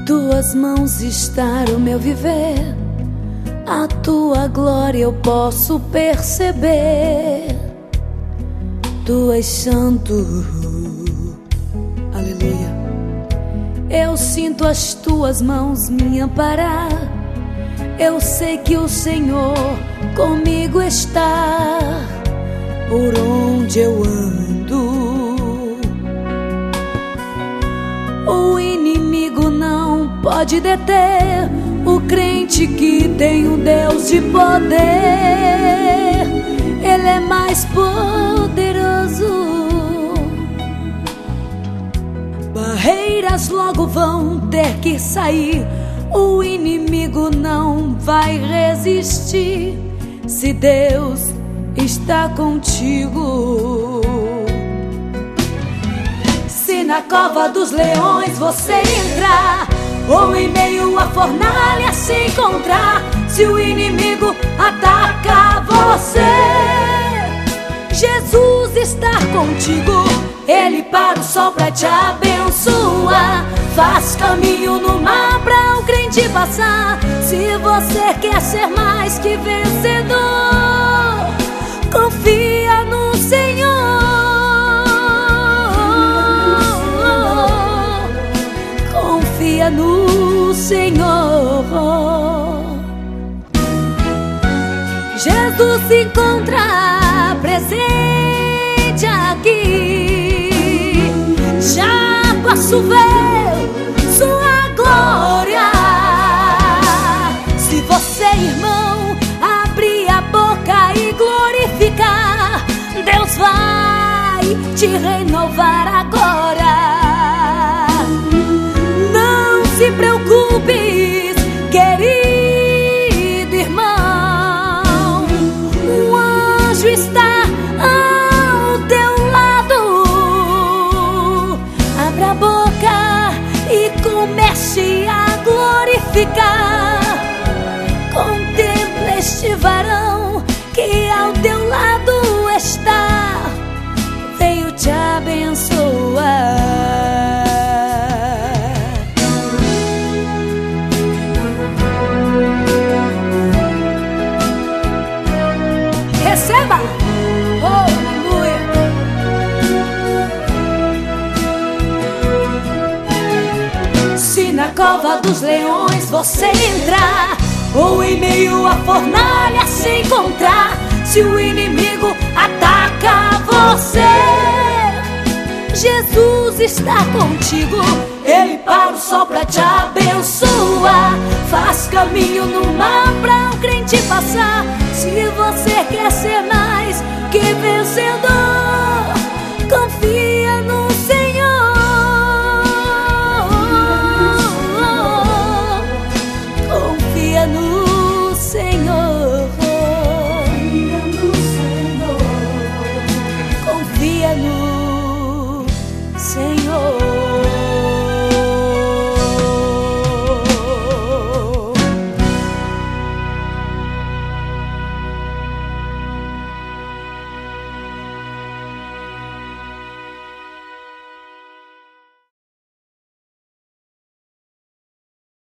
tuas mãos está o meu viver, a tua glória eu posso perceber. Tu és santo, aleluia. Eu sinto as tuas mãos me amparar. Eu sei que o Senhor comigo está por onde eu ando. O inimigo não pode deter o crente que tem um Deus de poder. Ele é mais poderoso. Barreiras logo vão ter que sair. O inimigo não vai resistir se Deus está contigo. Se na cova dos leões você entrar, ou em meio à fornalha se encontrar, se o inimigo ataca você, Jesus está contigo. Ele para o sol pra te abençoar, faz caminho no mar pra o crente passar. Se você quer ser mais que vencedor, confia no Senhor. Confia no Senhor. Jesus se encontra presente aqui. Já posso ver sua glória. Se você, irmão, abrir a boca e glorificar, Deus vai te renovar agora. Não se preocupe, querido irmão, um anjo está ao teu lado. Abra a boca e comece a glorificar. Contemple este varão que ao teu lado está, veio te abençoar. Receba! Aleluia! Se na cova dos leões você entrar, ou em meio à fornalha se encontrar, se o inimigo ataca você, Jesus está contigo. Ele para o sol pra te